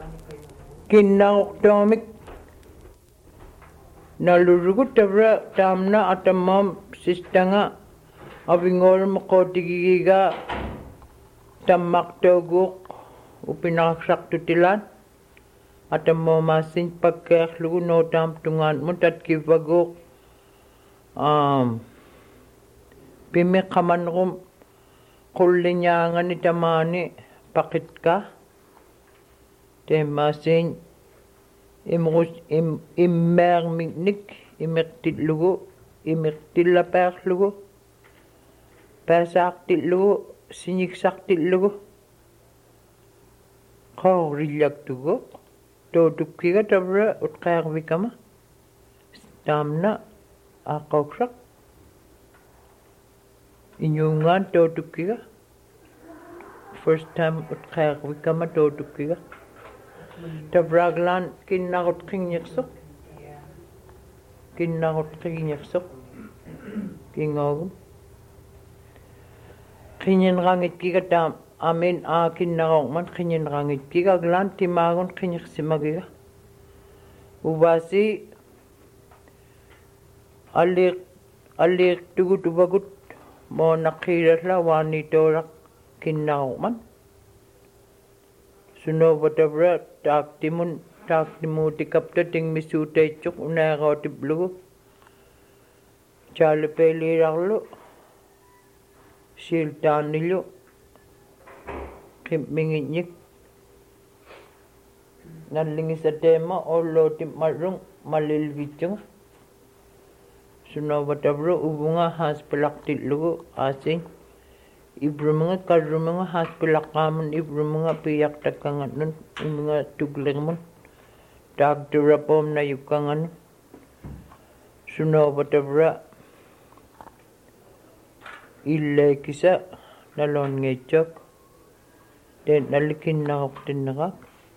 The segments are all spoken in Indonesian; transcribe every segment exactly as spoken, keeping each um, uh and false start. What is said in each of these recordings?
Kinnaqortuamik nalurugut tavra taamna atammam sistanga avingolmeqotigigiga tammaqtuuguuq upinaqsartutilaan atammoomaasin pakkeerlugu nootaam tungaanmut atkivvaguuq aam pimiqqamanrum qulliñaangani tamaani paqitka teemmaasin imrus im immeermignik imirtillugu imirtillapaarlugu paasaartillugu siniksartillugu qaurillaktugu tootukkiga tavra utqaarvikama taamna aaqauksaq inyungaan tootukkiga first time utqaarvikama tootukkiga tavraglaan kinnaqut qinñiqsuq kinnaqut qinñiqsuq kingoogun qinñinrangitkiga taam amin aa kinnaqorman qinñinrangitkiga glaan timaagun qinñiqsimagiga uvaasi alliiq alliiqtugut uvagut moonaqiiralla waanitooraq kinnaqorman sunovatavra taaktimun taaktimuutikapta tingmisuutaitsuq unaaqautiplugu chaalipeeliirarlu siiltaanillu qimmingiññik nallingisateema ollootimmarrung malilgitsunga sunovatavra uvunga haaspilaqtillugu aasin ibrumunga karrumunga haaspilaqqaamun ibrumunga piyaqtakkangannun imunga tuglirmun taagturapoomna yukkanganun sunovatavra illeekisa naloonngeichok teen nallikinnaqortinneqaak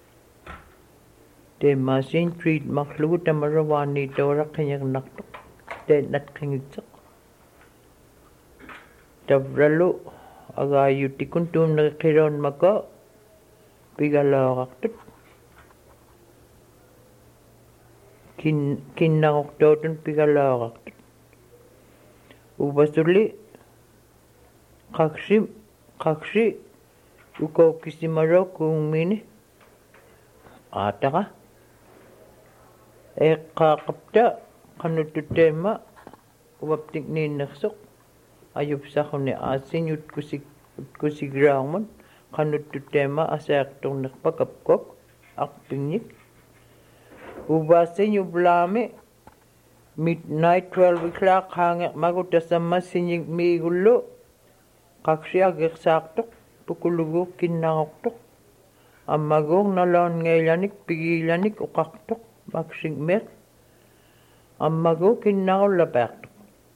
teemmaasin treat maqlugu tamara waaniitoora qingiqnartuq teen natqingitseq tavralu agaayutikun tuumneqiroonmako pigalaorartut kin kinnaqortootun pigalaorartut uvasuli qaksi qaksi ukookkisimaroo kuungmiini aataqa eeqqaaqapta qanuttuteema uvaptikniinnersuq ajupsaquni aasin utkusik utkusigraarmun qanuttuteema asaaqtornerpak apkok aqpingnik uvaasin yuvlaami midnight twelve o'clock haangeqmagu tasammassiñik miigullu qaksiagersaartoq pukuluguuq kinnaqortoq ammaguuq naloonngeilanik pigiilanik uqartoq maksigmeq ammaguuq kinnaqollapaartoq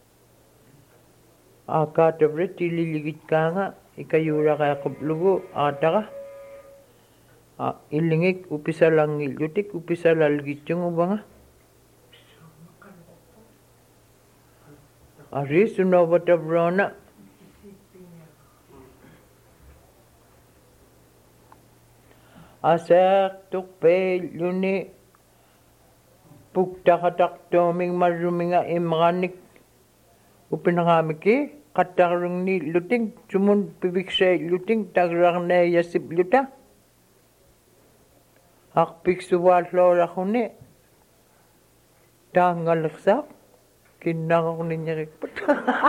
aakaatavra tililligitkaanga ikayuuraqaaquplugu aataqa illingik upisalangillutik upisalalgitsungu ari sunovatavroona asaaqtuq peelluni puktaqataqtuuming marruminga imqanik upinaqaamiki qattaqarungni luting sumun piviksei luting tagrarneeyasip luta aqpiksuvaalloraquni taangalersaaq kinnaqorniñerikput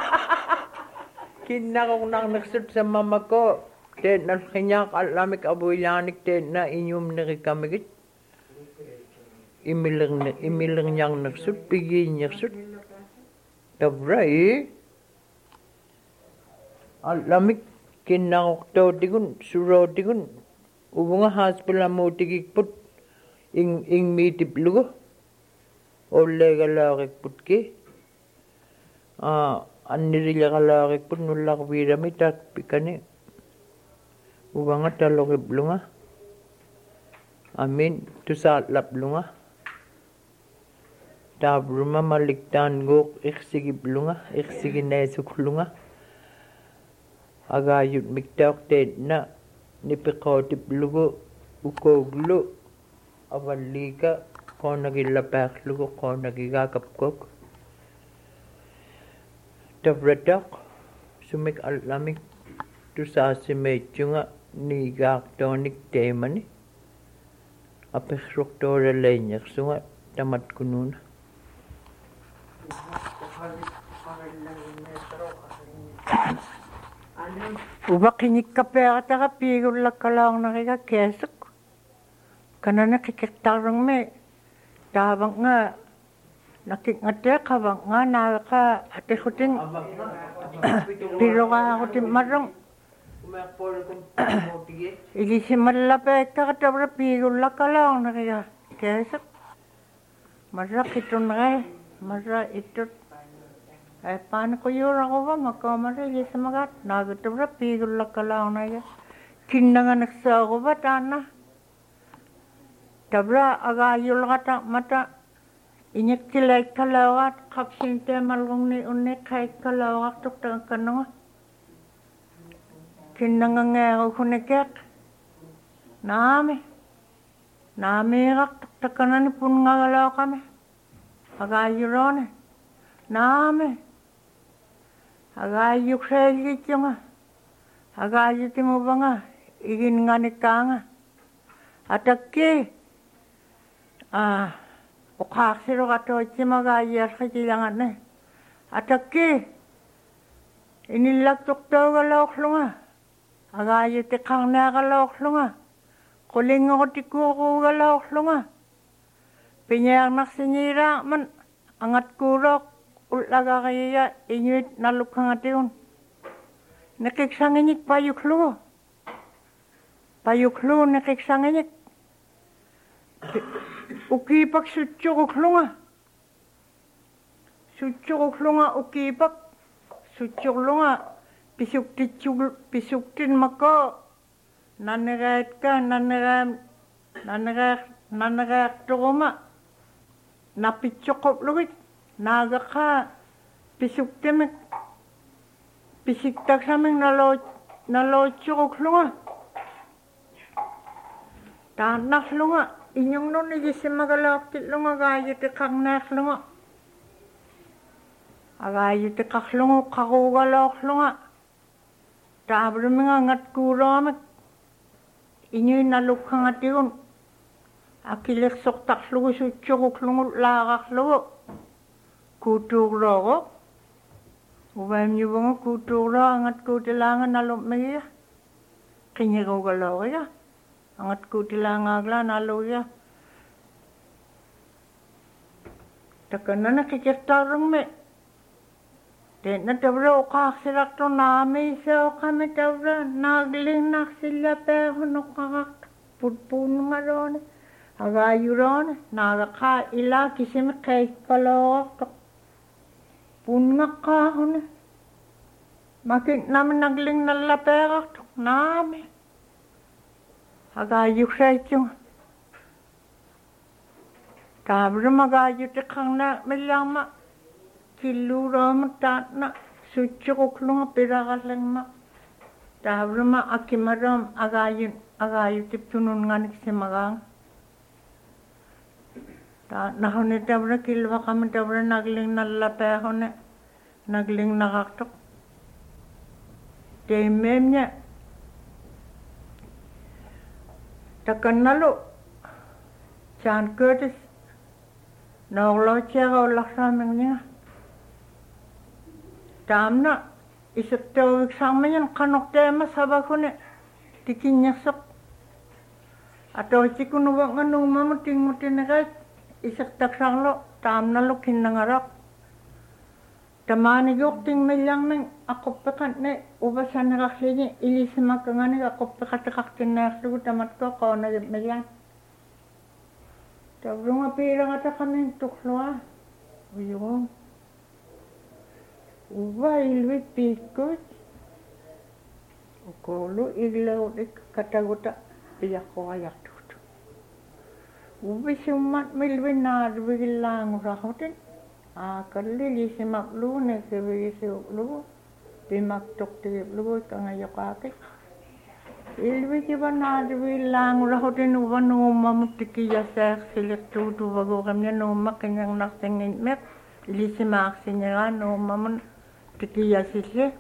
kinnaqornarnersut sammamako teennalqiñaaq allamik avuilaanik teenna iñumnerikamigit imilerne imilernjarnersut pigiiñersut tavrai allamik kinnaqortootigun surootigun uvunga haaspilamuutigikput ing ingmiitiplugu olleegalaariqputki a annirileqalaariqput nullarviirami taakpikani uvanga taloriplunga amin tusaallaplunga taavruma maliktaanguuq iqsigiplunga iqsigineesukluga agaayut miktaorteetna nipiqootiplugu ukooglu Awalika qonagilla paaqlugu qonagigaqapkuk tavrataq sumik allamik tusaassimeitsunga niigaartoonik teimani apersortooraleñersunga tamatkunuuna Ubaqinikkapeeqataqa piigullakkalaaorneriga kiasuk kanana qikirtarrungmi taavanga nakikngatea qavanga naaveqa atirrutin piluqaarutin marrung ilisimallapeekkara tavra piigullakkalaaorneriga kiasuk marra qitunre marra ittut Paano ko yuraguva makamara ilisamagat naagutavra piigullakkalaaorneriga kinnanganaksaguva taana Tabra agayulgata mata inyakkilaikkalaugat qapsinteemalgungni unni qaikkalaugartuq taakkanunga kinnangangeerukunekeq naami naamiiqartuq takkanani punngagalaaqami agayuroone naami agayukseellitsunga agayutimuvanga iginganikkaanga atakki Ah, uqaarsiluqatoitsimagaayarqitilanganne atakki inillaktuqtaugalauqlunga agaayutiqarneaqalauqlunga qulinngorutikuuruugalauqlunga piñaarnarsiñiiraarman angatkuulooq ullagariya iñuit nallukkangatigun niqiksangiñik payuklugu payuklugu niqiksangiñik ukiipak sutsuruklunga sutsuruklunga ukiipak sutsurlunga pisuktitsugl pisuktin mako nannereetka nannereem nannereer nannereerturuma napitsoqoplugit naagaqa pisuktimik pisiktaksamik naloo nalootsuruklunga taannarlunga Inyungnun igisimagalaaqtitlunga gaayutiqarneerlunga agaayutiqarlungu qaruugalooqlunga taavluminga ngatkuuloamik iñui nalukkangatigun akilirsortarlugu sutsuruklungu laaqarlugu kuutuurloogo uvaimñuvunga kuutuurloo angatkuutilaanga nalummigia qiñiruugalooria angatkuutilaangaagla naluugia takanana qikirtaarrungmi teena tavra uqaarsilartu naamiisooqami tavra naaglinnarsillapeerunuqqaraq putpuunnungalooni agaayurooni naagaqaa ilaa kisimi qeikkalooqartoq punnaqqaaruni makinnami naglinnallapeeqartoq naami agaayuksaitsunga taavrum agaayutiqarna millaarma killuurooma taatna sutsuruklunga piraqallangma taavruma akimaroom agaayun agaayutiptununganiksimagaanga taatnahuni tavra kilvaqami tavra naglinnallapeeruni naglinnaqartoq teimmeemña takannalu John Curtis noorlootsiaga ullarsaamigninga taamna isuttuugiksarmiñan qanorteema savaguni tikinñersoq atootikunuvanga nuumamu tinngutinereet isertaksarlu taamnalu kinnangaloq tamaaniguuqtingmillarning aquppeqanni uvasaneqarlini ilisimakkanganiga aquppeqatiqartinneerlugu tamatko qoonagimmillaang tavrunga piiraqataqamin tuqlua uyuum uva ilvit piikkut ukoulu igleudik kataguta piaqquajartuut uvisummat milvinnaarvigillaanguraqutin aakalli lisimaqluune kivigisiuqlugu pimaktuqtigiplugu kangayoqaaqik Ilviki vanadi villang rahotin uva nuuma muttiki ja sääksilet tuuva kuukamia nuuma kenyang naksengin mek ilisi maaksinjera nuuma mun tiki ja sille.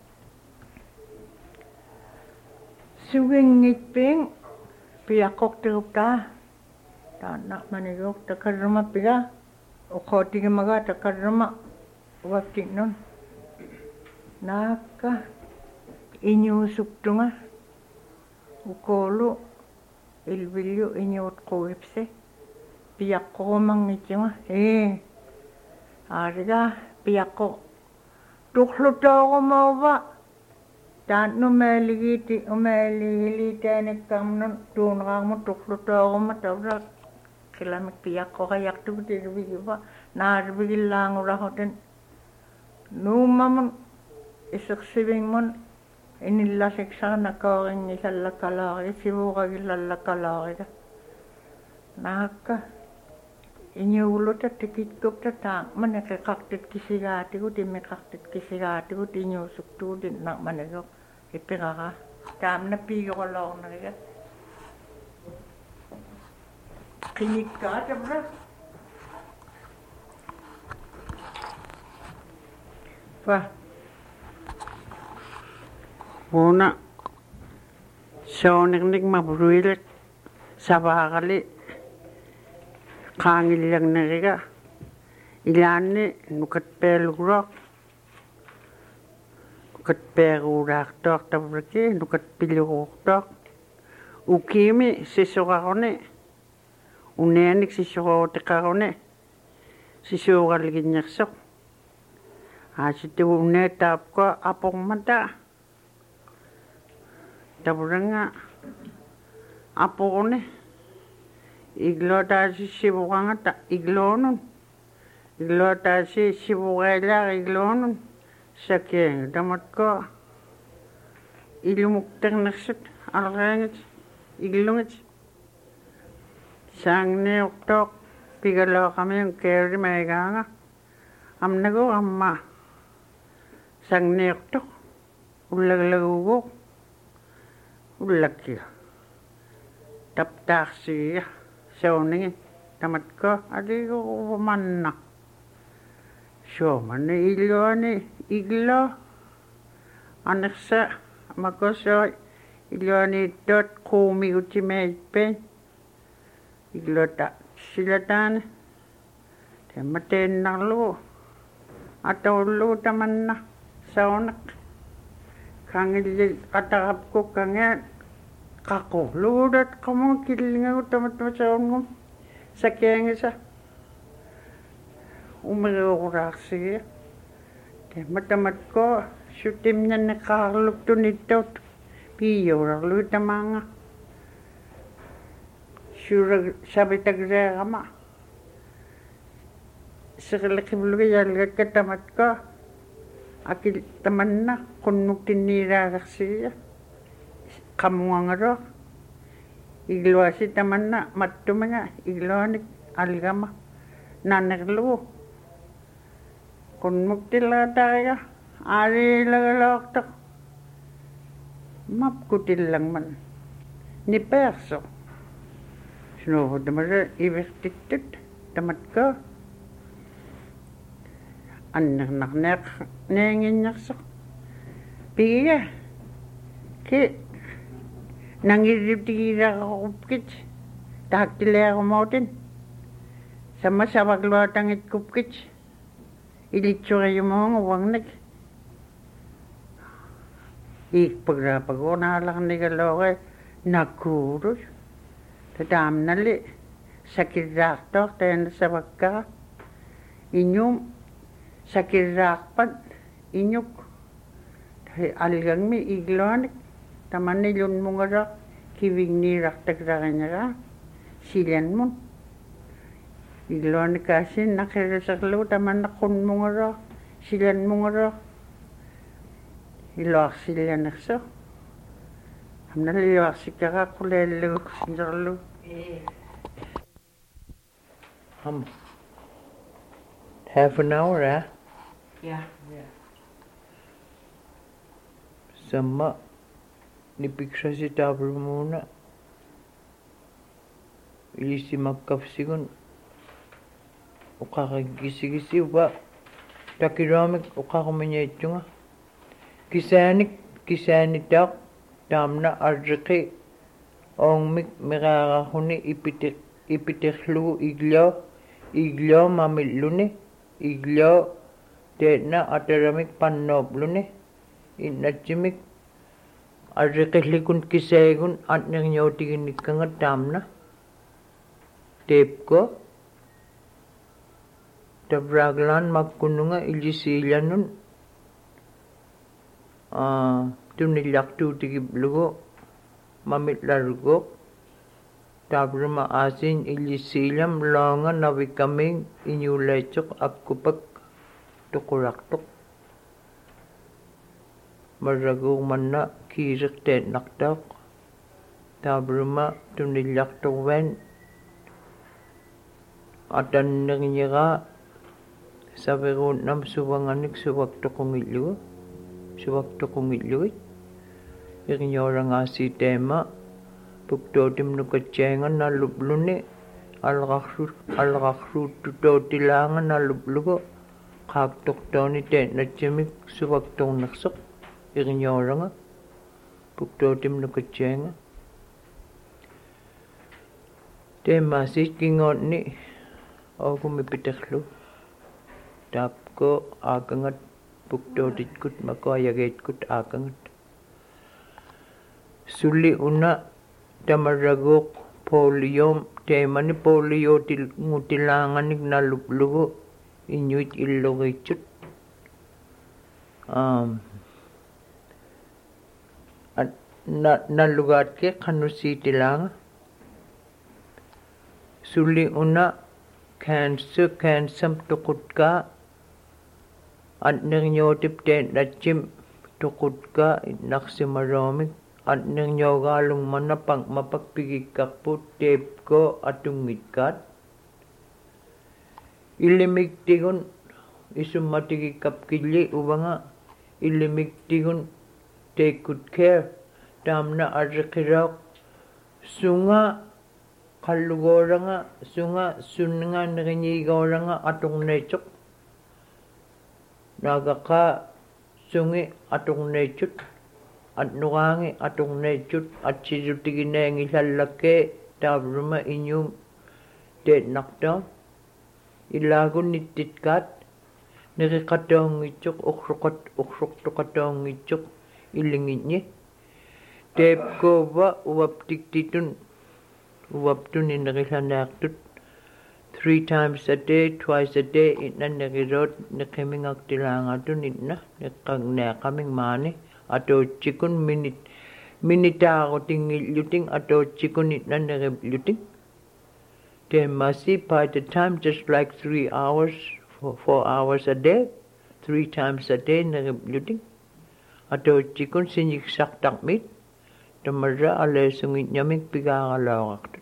Sugingit ping piakok tiupta. Tanak manigok takarama pia. Ukoti maga takarama waktik non. Naka inyusuk tunga. Ukolo ilvilyo inyot kuipse piyakko mangitjunga eh ariga piyakko tukluto mova tan no meligiti meligili tane kamnon tunramu tukluto ma tawra kilamek piyakko kayak tu dirbiwa narbilang rahoten numamon isaksibingmon inilla seksana kauring isalla kalari sivuragilla kalari naakka inyuluta tikitkupta taang manake kaktit kisigaatiku timme kaktit kisigaatiku tinyusuktuudin nak maneko ipirara taamna piikolornariga kinikkaatavra va Muna sooneknik mabruilet savaagali qaangillerneriga ilaanni nukatpeeluguroq nukatpeeruulaartoq tavraki nukatpiluruurtoq ukiimi sissuqaruni unianik sissuruutiqaruni sisuuralginngersoq aasittugu uneetaapko apormata Taburanga apone iglo taasi sivuranga ta iglonun iglo taasi sivuraila iglonun sake damatko ilumukternersut alrangit iglungit sangne oktok pigalo kami keri meganga amnago amma sangne oktok ulaglagugo Ullakkia. Taptaarsiia. Sooningin. Tamatko aligu manna. Suomanne illoani iglo. Anneksa makosoi illoani tot kuumi utimeitpen. Iglota silataan. Temma teennarlu. Atollu tamanna. Soonak. Kangilli katarapku kangen kako luudat kamu killinga utamatma saungum sakengisa umeruuraarsigia tematamatko sutimnanne qaarluktunittot piiyorarlu tamanga sura sabitagreerama siqiliqivlugi yalgakka tamatko akil tamanna qunnuktinniiraagarsigia qamuangaro igluasi tamanna mattumaga igluanik algama nannerlugu qunnuktillaatariga aaliilagaloortoq mapkutillangman nipeerso snuuhu tamara ivertittut tamatko annernerneq neenginnersoq pigia ki nangirriptigiiraqarupkit taaktileerumootin samma savakluatangitkupkit ilitsuriumuunga uangnik iikpagraapaguunaalarnigaloore nakkuulus tataamnali sakirraartoor taana savakkara inyum sakirraarpat inyuk algangmi igloanik tamanilunmungara kivigniirartakrariñara silanmun igloanikaasin naqiriserlu tamannaqqunmungara silanmungara iluarsillanerso amnaliluarsikkaraaqquleallugu sinserlu Um, half an hour, eh? Yeah. Samma nipiksasi tabrumuna ilisimakkavsigun uqaqaggisigisi upa takiramik uqaqumaniatsunga kisaanik kisaanitaaq taamna arriqi oongmik miqaaqarruni ipitiq ipitiqlugu igloo igloo mamilluni igloo teena ataramik pannoopluni innatsimik arriqillikun kisaagun atnernjootiginnikkanga taamna teepko tavraglan makkununga ilisiilannun ah tunillartuutigiplugu mamitlarugo tabruma asin ilisiilam loonga navikaming inyulaitsuq akkupak tuquraqtuq marraguug manna kiiriqteetnaqtaaq tabruma tunillartuqvan atannerniqa saveruunnam suvanganik suvaktoqungillugu suvaktoqungilluit irniorangaasi teema puktootim nukatsaanga nallupluni alqarru alqarruuttutootilaanga nalluplugu qaaqtortooni teennatsimik suvaktornerseq irnioranga puktootim nukatsaanga teemaasiit kingoonni oogumipiterlu taapko aakangat puktootitkut makoayageetkut aakangat sulli una tamarraguuq poliyom teemani poliyootil ngutilaanganik nalluplugu inyuit illugiitsut um nallugaatke qannusiitilaanga sulli una cancer cansam tuqutkaa atnerniotip teennatsim tuqutkaa innarsimaroomik atnerniogaalung manapang mapakpigikkarput teepko atungitkaat illimiktigun isummatigikapkilli uvanga illimiktigun take good care taamna arriqirauq sunga qallugooranga sunga sunninga nerinyiigooranga aturneitsuq naagaqa sungi aturneitsut atnuraangi aturneitsut atsisutigineangilhallakke taavruma inyum teetnaqtaa ilaagun nittitkaat neriqatoongitsuq urruqat urruqtuqatoongitsuq illingitni teepkoova uaptiktitun uaptun inerilaneartut three times a day twice a day inna neriroot neqimingaktilaangatun inna neqqagneaqaming maani atootsikun minit minitaarutingilluting atootsikun inna neribluting teemasi by the time just like three hours for four hours a day three times a day neribluting atootsikun sinyiksartarmit tamarra aleesungitnyamik pigaaralaoraqtut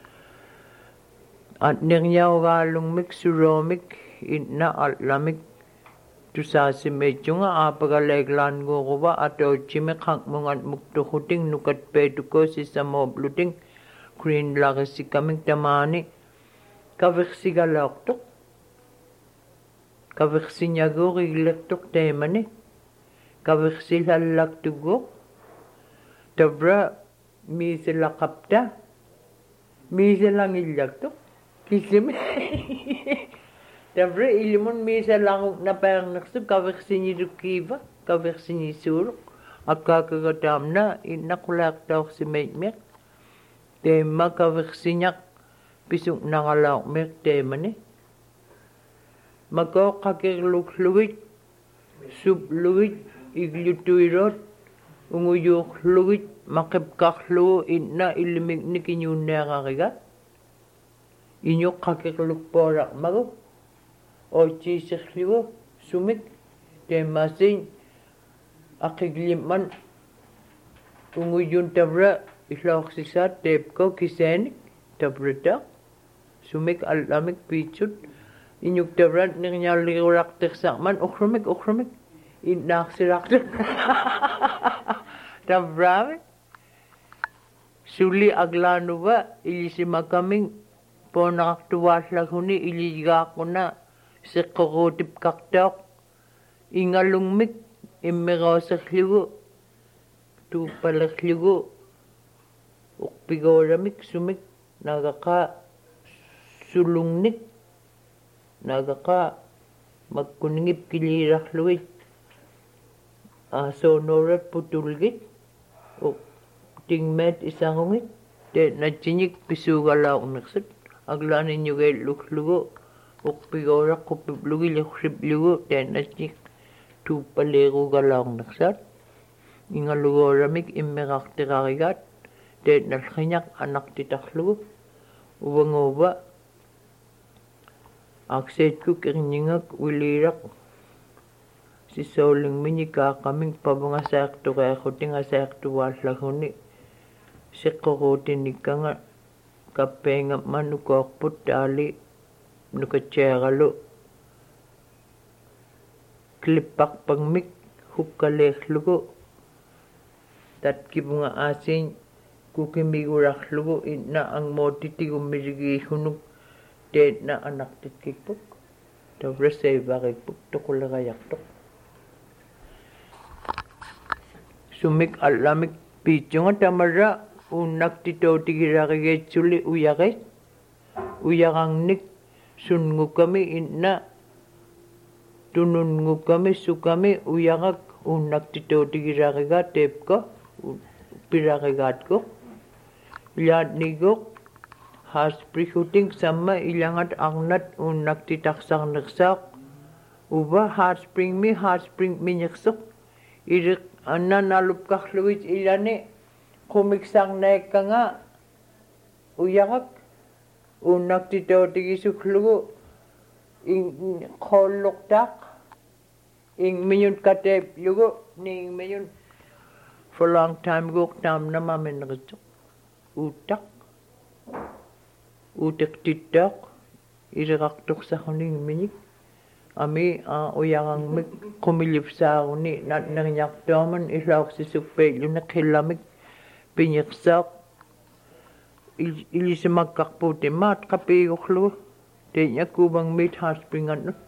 atnerniaugaalungmik suroomik inna allamik tusaasimmeitsunga aapagaleeglaanguuruva atootchimi qaqmungat muktuquting nukatpeetuko sisamoobluting green lagisikamik tamaani kaviqsigalaortuq kaviqsinyaguuq iglertuq teemani kaviqsilhallaktuguuq tabra miisilaqapta miisilangillaktuq kisimi tabra ilimun miisalanguq napaernersu kaviqsinilukkiiva kaviqsinisuuluq akkaakagataamna innaqulaaqtaorsimeitmiq teema kaviqsiñaq pisuk nangalaormiq teemani makooqqakirluklugit suplugit iglutuiroot unguyuuqlugit maqipqarlugu inna illimiknik iñuunneaqariga iñuqqakirlukpooraqmagu oitsiisirlugu sumik teemaasiin aqiglimman unguyun tabra illaorsisaat teepko kisaanik tabrata sumik allamik piitsut iñuk tabrat nirñaalliguraqtirsaqman uqrumik uqrumik innaaqsiraqtu tabraami suli aglanuwa ilisimakaming po nakaktuwaslaguni iligakuna siqorutip kaktaok ingalungmik immerosakligu tupalakligu ukpigoramik sumik nagaka sulungnik nagaka magkuningip kilirahluit asonorat putulgit uk tingmet isangungit te nachinik pisugalaw naksat aglanin yuge luklugo ukpigora kupiblugi lekhribligo te nachinik tupalego galaw naksat ingalugoramik immeraktirarigat te nalkhinyak anak titaklugo uwangoba akset ku kirningak ulirak si soling minika kaming pabanga sakto kaya kutinga sakto waslahuni si kukutin nikanga kapenga manukokput tali nukachegalo klipak pangmik hukaleklugo tat kibunga asin kukimigurahlugo ina ang motiti gumirigi hunuk te na anak titkikpuk tabra say bakikpuk tukulagayaktok sumik alamik pichunga tamara unak tito tigiragay suli uyagay uyagang nik sungu kami ina tunungu kami sukami uyagak unak tito tigiragay tep ko piragat ko ilad nigok hasprihuting sama ilangat angnat unak titaksak naksak uba haspring mi haspring mi nyaksok irik Anna nalup kakluwit ilane kumiksang naik ka nga uyakak unak tito tigisuklugo ing koloktak ing minyon katep yugo ning minyon for long time go tam na mamin nagtsok utak utak titak irakaktok sa kuning minik Ami uh, uyang mig kumilip sa uni na nangyak daman ilaw si supel yung nakilamig pinyaksak il ili si magkakputi mat kapiyoklo te niya kubang meat haspringan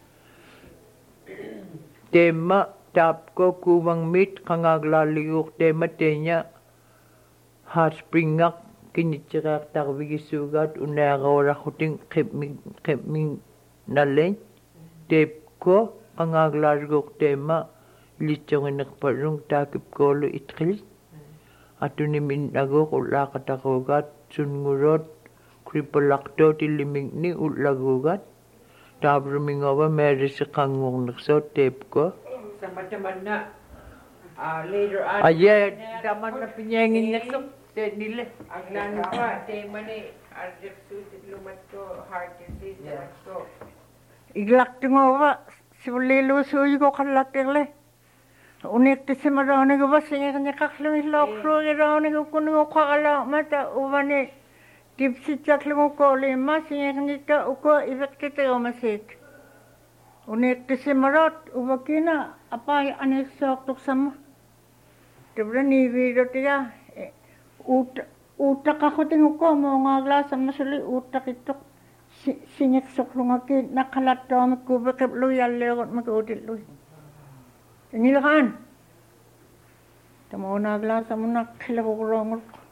tema tap ko kubang meat kangaglaligok tema te niya haspringak kinitsikak takbigisugat unagawara kuting kipming kipming naleng Tep ko ang aglargok tema lichong nakparung takip ko lo itkil ato ni minagok ulakatakogat sunngurot kripolakto tiliming ni ulagugat tabrumingawa meron sa kangong nakso tep ko Sama-taman na uh, later on aye daman na pinyengin nakso te nila aglano pa tema ni arjeksusit lumat ko heart disease lumat ko Iglak tingawa sibulilu suy ko kalakirle. Unik ti simarani ko ba singa kanya kaklang ilokro irani ko kuno ko kakala mata ubani tipsi chaklang ko lima singa kanya ka uko ibekte ko masit. Unik ti simarat ubakina apa anek sok tuk sama. Tibra ni video tiya ut utak ako tingo ko mo ngagla sama suli utak itok. Sinyek soklungaki nakalat daw magkubakip luy alekot magkudit luy. Tinilakan. Tamo naglasa mo nakilakurongol ko.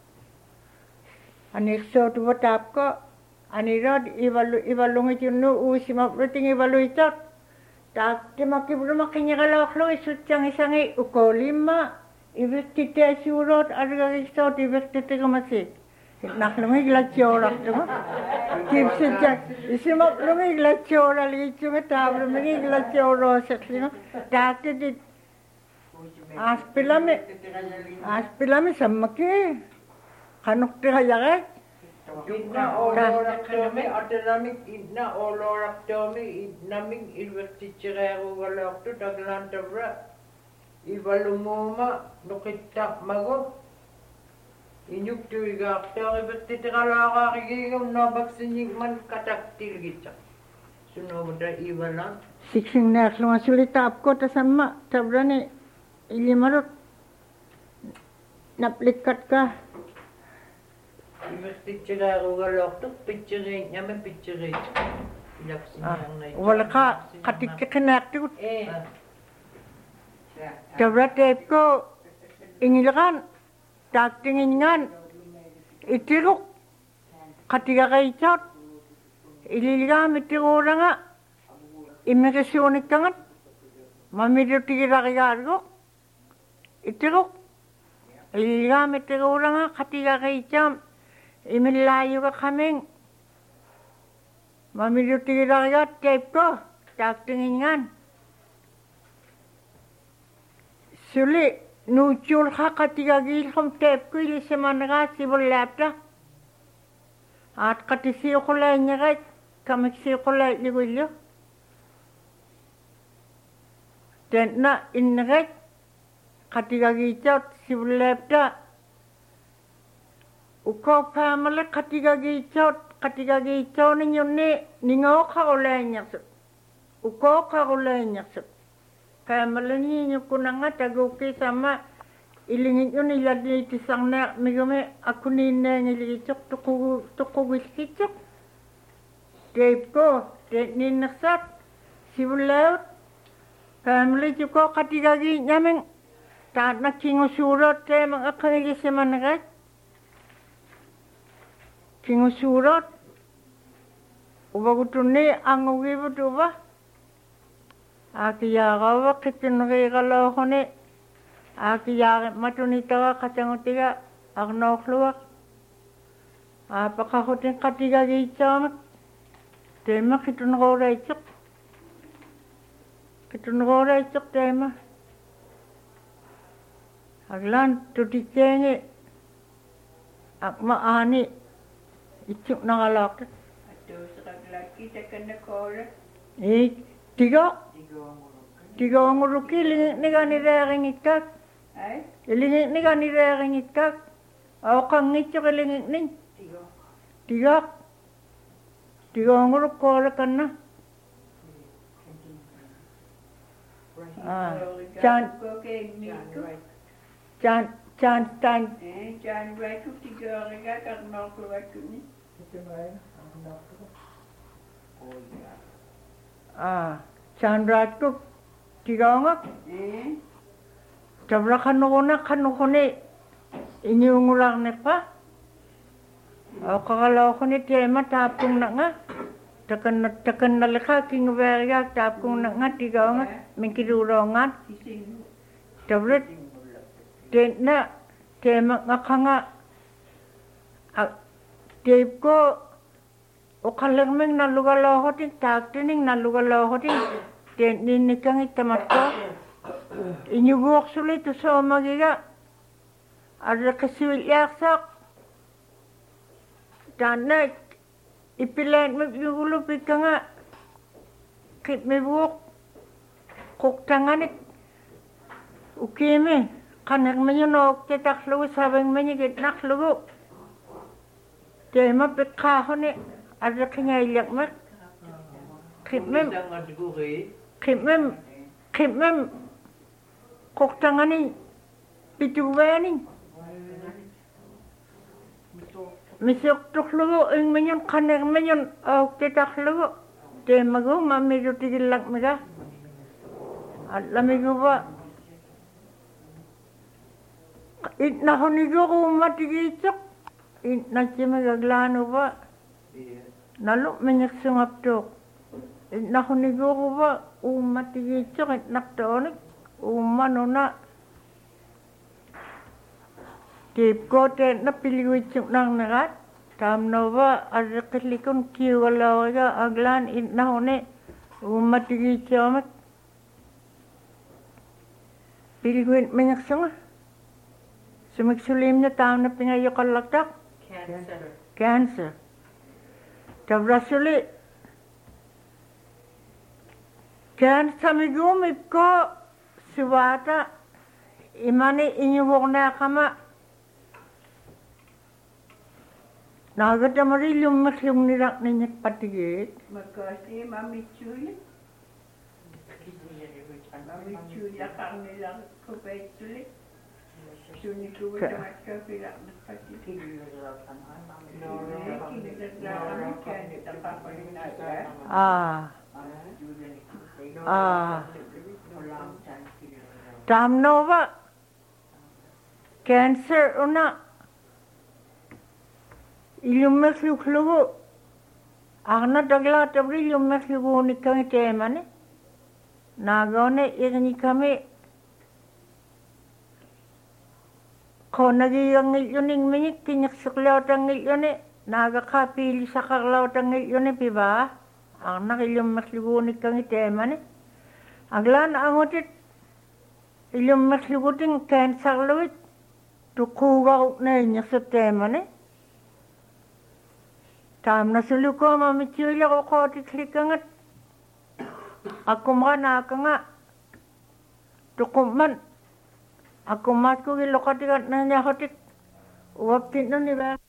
Anik so tuwatap ko. Anirad iwalu iwalungit yun no usimapruting iwalu itot. Tak timakibro makinyakalaak luy sutyang isangi ukolima. Ibig tite surot argagisot ibig tite kamasik. Naklungig latsiorak tuh, tipsi cak, isi maklungig latsiorak lagi cuma tabur mengig latsiorak seklino, tak di aspilame, aspilame sama ke, kanuk terhajar. Inna olorak tomi, atenamik inna olorak tomi, innaming ilvertichirero galak tu daglan tabra, ibalumoma nukitak mago. Inyuk tu igak tari bertitirala kagigam na baksinjing man kataktil kita. Suno benda ibalan. Siksing nak lumah sulit tap ko tasama tabrani ilimarot naplikat ka Imistitsigaarugalortuq pitsigeriinñami pitsigeriit. Ilaqsinniarnait. Walaka qatikkiqinaaqtigut. Eh. Tavrateepko ingileqan taaktingingaan itiruq qatigaqaitaut ililgaam itiruuranga immigration-ikkangat mamidutigilaqigaargo itiruq ililgaam itiruuranga qatigaqaitaam imillaayuga qaming mamidutigilaqigaat teepko taaktingingaan suli nuutsuulqa qatigagilqum teepku ilisimanagaa sibullaapta aat qatisiiqulaanñaqait kamiksiiqulaalliguillu tenna inneqait qatigagiitaut sibullaapta ukoopaamale qatigagiitaut qatigagiitauniñunni ningooqaqulaanñarsut ukooqaqulaanñarsut pamalani nyukunanga taguki sama ilingin iladi tisangna migume akuni nangilichok tuku tuku wiskichok tepko teninaksat sibulaut pamali juko katigagi nyameng tatna kingo surot te mangakani semanagat kingo surot ubagutuni angugi butuba Akiyagawa kitinrigalohone akiyag matunitaga katangutiga agnokhluak apakahutin katiga gichamak tema kitunroraichuk kitunroraichuk tema aglan tutikenge akma ani ichuk nangalak Atus raglaki takana kore. eh tiga tiga nguruki lingit ni gani reringikak Ay. lingit ni gani reringikak au kangit chok lingit ni Tigo. tiga tiga nguruk kole kanna ah chan Koke miku. chan chan chan Eh, John Raku tiga riga karmal kurakuni. ah chan ratku tiga ngak Eh. tabra kanukuna kanukuni ini ngurang nepa au kakalaw kuni tema tapung na nga takan takan nalika kingweriga tapung na nga tiga nga minkirurongan Kising. tabra tena tema nga kanga tep ko o kalengmeng nalugalohotin taktining nalugalohotin ten ninikang itamat ko inyubuk sulit to sa magiga ada kasiwil yaksak dana ipilan maglugulo pika nga kit may buok kuktanganit ukime kanak manyunok titaklugo sabang manyigit naklugo tema pikahone ada kanyayyak mak kit mem kit mem kit mem kuktangani pituwani misok tuklugo ing manyon kanek manyon au titaklugo te mago mamido tigilak mega at lamigo ba it nahonigo ko matigitsok it nachimagaglano ba nalo menyaksungap tok it nahonigo ko ba umatigitsok it naktonik umanona tip kote na piliwitsuk nang nagat tam nova ariklikun kiwalawaga aglan it nahone umatigitsok piliwit menyaksunga sumiksulim na tam na pingayokalaktak Cancer. cancer tabrasuli cancer migumip ko suwata imani inyubok na kama nagadamari lumakyong nirak ninyat patigit Magkasi mami chuli. Mami chuli kang nilang kubay chuli. Sunnitluun Ke- tamattua pilaqnerpati. Kinnerlaaqami kaani taqaqalinnaata. Ah. Ah. Tamnova cancer una ilummekslugu agna dagla tabri ilummekslugu nikami temane nagone irnikami konagi yang iluning minik kinyaksuklau tangilune naga kapili sakarlau tangilune piba agna ilummekslugu nikami temane aglan angotit ilummekslugutin cancer luit tukugau na nyaksatemane tam na suluko mamichila ko koti klikangat aku mana kanga tukuman aku matku gilokati kat nanya hotik waptin ni ba